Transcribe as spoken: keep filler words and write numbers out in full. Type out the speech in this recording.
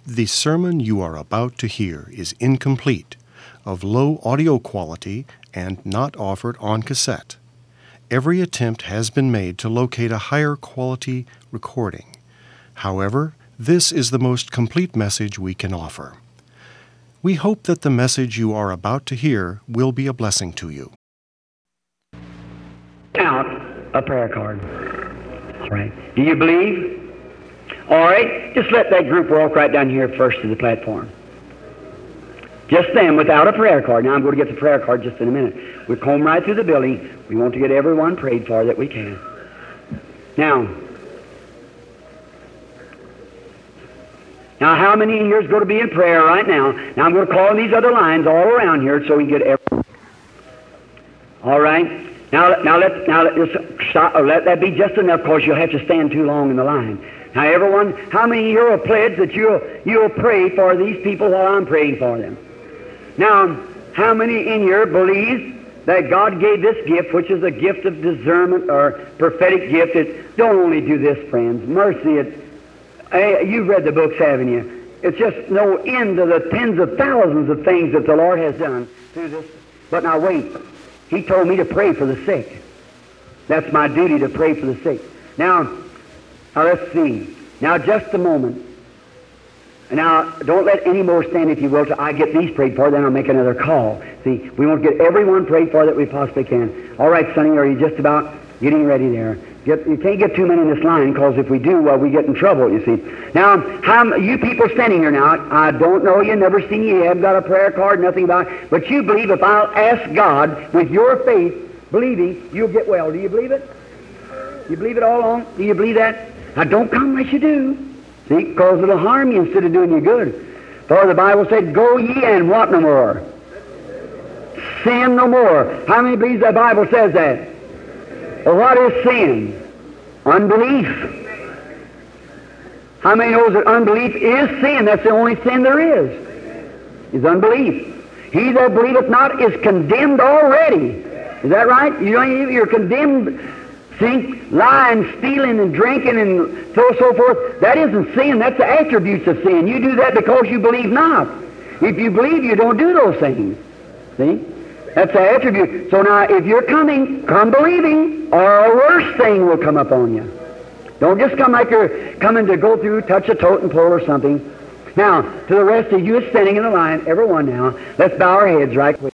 The sermon you are about to hear is incomplete, of low audio quality, and not offered on cassette. Every attempt has been made to locate a higher quality recording. However, this is the most complete message we can offer. We hope that the message you are about to hear will be a blessing to you. Out a prayer card. All right. Do you believe? All right. Just let that group walk right down here first to the platform. Just them without a prayer card. Now I'm going to get the prayer card just in a minute. We'll comb right through the building. We want to get everyone prayed for that we can. Now, now how many in here is going to be in prayer right now? Now I'm going to call on these other lines all around here so we can get everyone. All right. Now, now let now let, just stop, or let that be just enough, because you'll have to stand too long in the line. Now, everyone, how many of you will pledge that you'll you'll pray for these people while I'm praying for them? Now, how many in here believe that God gave this gift, which is a gift of discernment or prophetic gift? It, don't only do this, friends. Mercy, it, hey, you've read the books, haven't you? It's just no end to the tens of thousands of things that the Lord has done through this. But now wait. He told me to pray for the sick. That's my duty, to pray for the sick. Now, now let's see. Now, just a moment. Now, don't let any more stand, if you will, till I get these prayed for, then I'll make another call. See, we want to get everyone prayed for that we possibly can. All right, Sonny, are you just about getting ready there? Get, you can't get too many in this line, because if we do, well, we get in trouble, you see. Now, how, you people standing here now, I don't know you, never seen you, you haven't got a prayer card, nothing about it, but you believe if I'll ask God with your faith, believing, you'll get well. Do you believe it? You believe it all along? Do you believe that? Now, don't come unless you do. See, because it'll harm you instead of doing you good. For the Bible said, go ye and what no more? Sin no more. How many believes the Bible says that? Well, what is sin? Unbelief. How many knows that unbelief is sin? That's the only sin there is, is unbelief. He that believeth not is condemned already. Is that right? You know, you're condemned. See, lying, stealing, and drinking, and so so forth. That isn't sin. That's the attributes of sin. You do that because you believe not. If you believe, you don't do those things. See? That's the attribute. So now, if you're coming, come believing, or a worse thing will come upon you. Don't just come like you're coming to go through, touch a totem pole or something. Now, to the rest of you standing in the line, everyone now, let's bow our heads right quick.